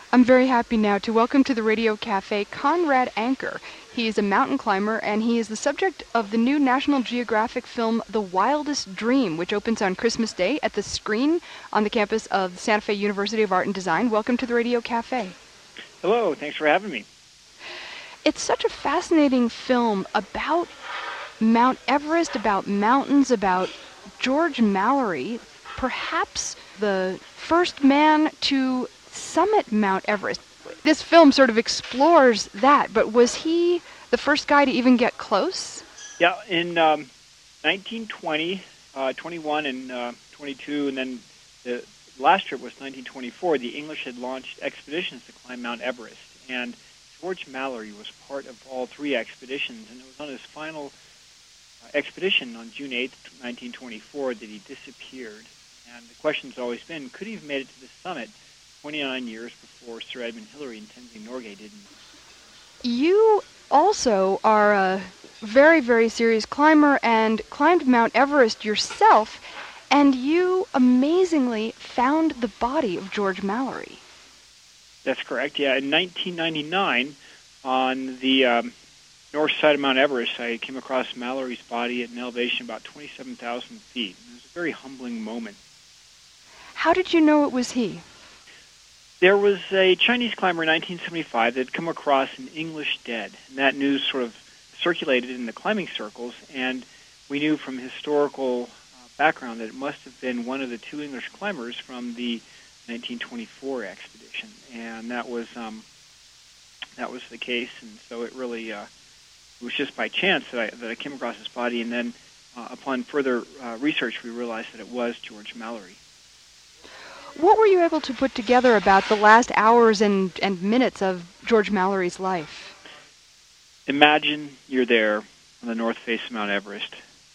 I'm very happy now to welcome to the Radio Cafe Conrad Anker. He is a mountain climber and he is the subject of the new National Geographic film The Wildest Dream, which opens on Christmas Day at the Screen on the campus of Santa Fe University of Art and Design. Welcome to the Radio Cafe. Hello, thanks for having me. It's such a fascinating film about Mount Everest, about mountains, about George Mallory, perhaps the first man to summit Mount Everest. This film sort of explores that, but was he the first guy to even get close? Yeah, in 1920, 21, and 22, and then the last trip was 1924, the English had launched expeditions to climb Mount Everest, and George Mallory was part of all three expeditions, and it was on his final expedition on June 8th, 1924, that he disappeared. And the question's always been, could he have made it to the summit 29 years before Sir Edmund Hillary and Tenzing Norgay didn't? You also are a very, very serious climber and climbed Mount Everest yourself, and you amazingly found the body of George Mallory. That's correct, yeah. In 1999, on the north side of Mount Everest, I came across Mallory's body at an elevation of about 27,000 feet. It was a very humbling moment. How did you know it was he? There was a Chinese climber in 1975 that had come across an English dead, and that news sort of circulated in the climbing circles, and we knew from historical background that it must have been one of the two English climbers from the 1924 expedition, and that was the case, and so it really it was just by chance that I came across his body, and then upon further research, we realized that it was George Mallory. What were you able to put together about the last hours and minutes of George Mallory's life? Imagine you're there on the north face of Mount Everest,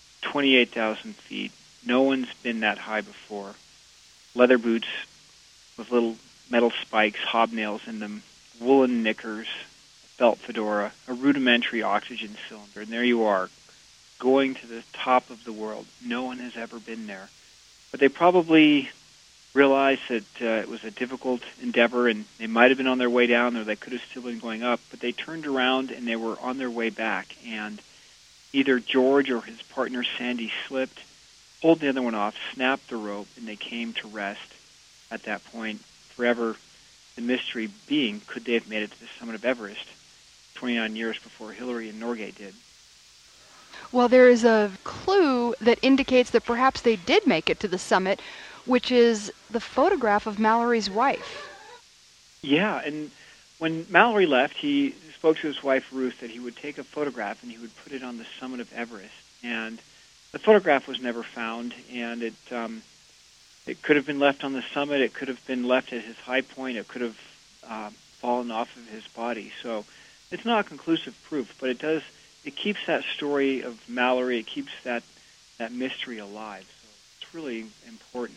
28,000 feet. No one's been that high before. Leather boots with little metal spikes, hobnails in them, woolen knickers, belt fedora, a rudimentary oxygen cylinder, and there you are, going to the top of the world. No one has ever been there. But they probably realized that it was a difficult endeavor, and they might have been on their way down, or they could have still been going up, but they turned around and they were on their way back, and either George or his partner Sandy slipped, pulled the other one off, snapped the rope, and they came to rest at that point. Forever, the mystery being, could they have made it to the summit of Everest 29 years before Hillary and Norgay did? Well, there is a clue that indicates that perhaps they did make it to the summit, which is the photograph of Mallory's wife. Yeah, and when Mallory left, he spoke to his wife, Ruth, that he would take a photograph and he would put it on the summit of Everest. And the photograph was never found, and it could have been left on the summit. It could have been left at his high point. It could have fallen off of his body. So it's not conclusive proof, but it keeps that story of Mallory, it keeps that mystery alive. So it's really important.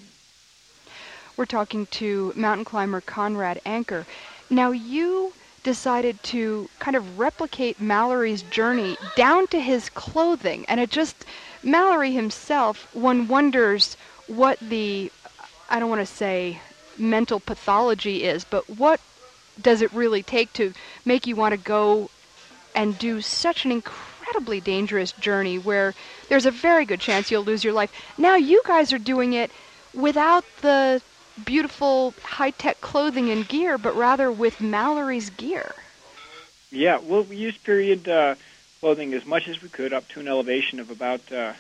We're talking to mountain climber Conrad Anker. Now, you decided to kind of replicate Mallory's journey down to his clothing, and Mallory himself, one wonders what the, I don't want to say mental pathology is, but what does it really take to make you want to go and do such an incredibly dangerous journey where there's a very good chance you'll lose your life. Now you guys are doing it without the beautiful high-tech clothing and gear, but rather with Mallory's gear. Yeah, well, we used period clothing as much as we could up to an elevation of about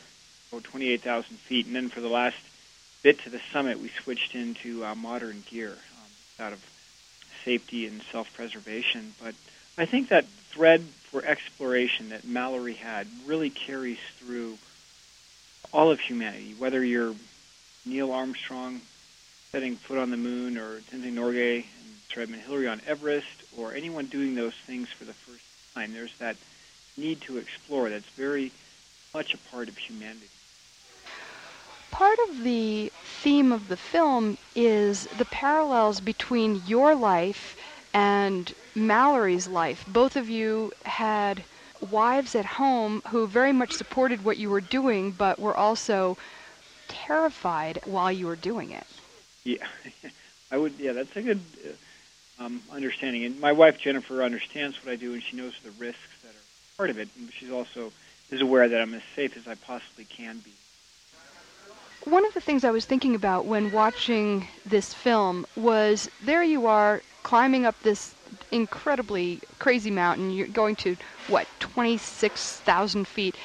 28,000 feet, and then for the last bit to the summit, we switched into modern gear out of safety and self-preservation. But I think that thread for exploration that Mallory had really carries through all of humanity, whether you're Neil Armstrong setting foot on the moon, or Tenzing Norgay and Sir Edmund Hillary on Everest, or anyone doing those things for the first time. There's that need to explore that's very much a part of humanity. Part of the theme of the film is the parallels between your life and Mallory's life. Both of you had wives at home who very much supported what you were doing, but were also terrified while you were doing it. Yeah, I would. Yeah, that's a good understanding. And my wife, Jennifer, understands what I do, and she knows the risks that are part of it. And she's also is aware that I'm as safe as I possibly can be. One of the things I was thinking about when watching this film was there you are climbing up this incredibly crazy mountain. You're going to, what, 26,000 feet.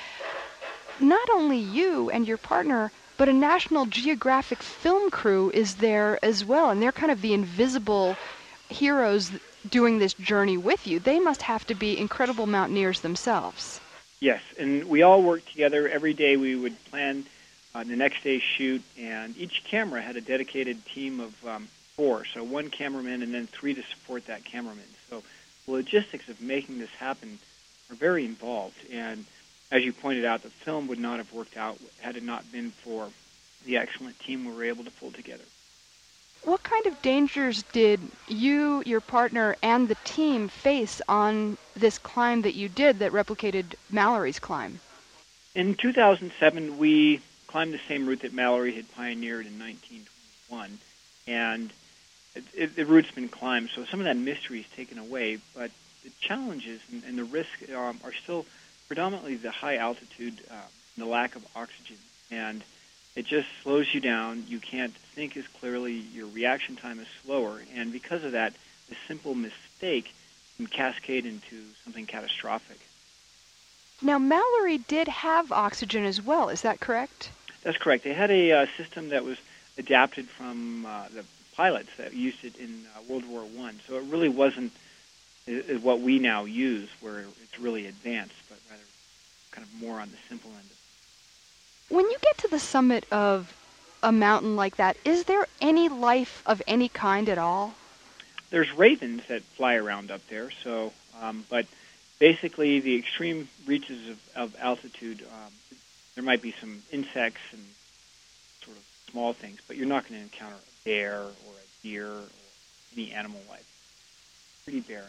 Not only you and your partner, but a National Geographic film crew is there as well, and they're kind of the invisible heroes doing this journey with you. They must have to be incredible mountaineers themselves. Yes, and we all worked together. Every day we would plan the next day's shoot, and each camera had a dedicated team of 4, so 1 cameraman and then 3 to support that cameraman. So the logistics of making this happen are very involved, and as you pointed out, the film would not have worked out had it not been for the excellent team we were able to pull together. What kind of dangers did you, your partner, and the team face on this climb that you did that replicated Mallory's climb? In 2007, we climbed the same route that Mallory had pioneered in 1921, and the route's been climbed, so some of that mystery is taken away, but the challenges and the risk are still predominantly the high altitude, the lack of oxygen, and it just slows you down. You can't think as clearly. Your reaction time is slower, and because of that, a simple mistake can cascade into something catastrophic. Now, Mallory did have oxygen as well, is that correct? That's correct. They had a system that was adapted from the pilots that used it in World War I, so it really wasn't what we now use, where it's really advanced, but rather kind of more on the simple end of it. When you get to the summit of a mountain like that, is there any life of any kind at all? There's ravens that fly around up there, so but basically the extreme reaches of altitude, there might be some insects and sort of small things, but you're not going to encounter a bear or a deer or any animal life. Pretty barren.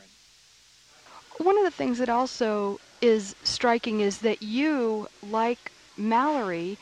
One of the things that also is striking is that you, like Mallory,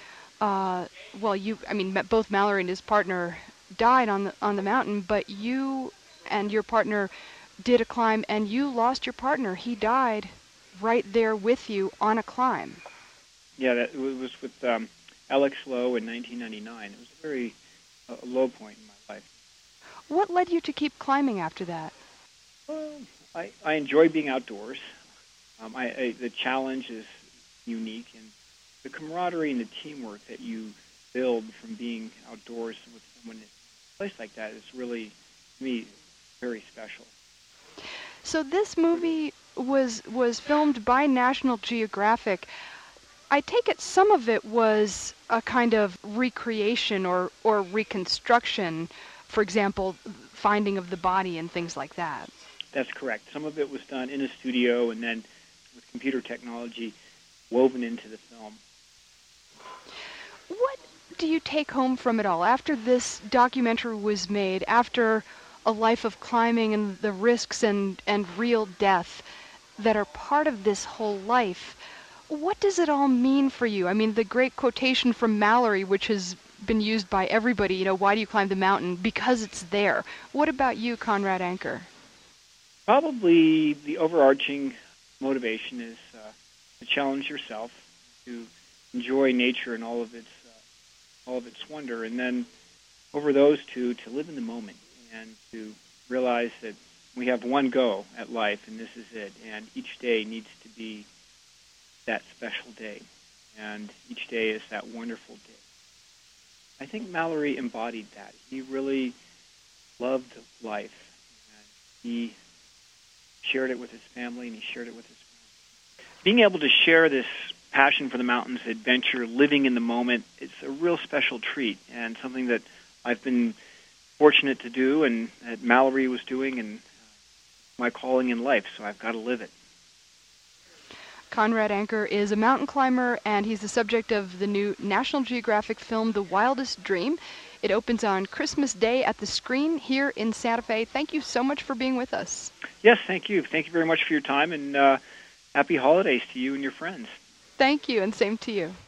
both Mallory and his partner died on the mountain, but you and your partner did a climb, and you lost your partner. He died right there with you on a climb. Yeah, it was with Alex Lowe in 1999. It was a very low point in my life. What led you to keep climbing after that? Well, I enjoy being outdoors. The challenge is unique, and the camaraderie and the teamwork that you build from being outdoors with someone in a place like that is really, to me, very special. So this movie was filmed by National Geographic. I take it some of it was a kind of recreation or reconstruction, for example, finding of the body and things like that. That's correct. Some of it was done in a studio and then with computer technology woven into the film. What do you take home from it all? After this documentary was made, after a life of climbing and the risks and real death that are part of this whole life, what does it all mean for you? I mean, the great quotation from Mallory, which has been used by everybody, why do you climb the mountain? Because it's there. What about you, Conrad Anker? Probably the overarching motivation is to challenge yourself, to enjoy nature and all of its wonder, and then over those two, to live in the moment and to realize that we have one go at life, and this is it. And each day needs to be that special day, and each day is that wonderful day. I think Mallory embodied that. He really loved life, and he shared it with his family, and he shared it with his friends. Being able to share this passion for the mountains, adventure, living in the moment, it's a real special treat, and something that I've been fortunate to do, and that Mallory was doing, and my calling in life, so I've got to live it. Conrad Anker is a mountain climber, and he's the subject of the new National Geographic film, The Wildest Dream. It opens on Christmas Day at the Screen here in Santa Fe. Thank you so much for being with us. Yes, thank you. Thank you very much for your time, and happy holidays to you and your friends. Thank you, and same to you.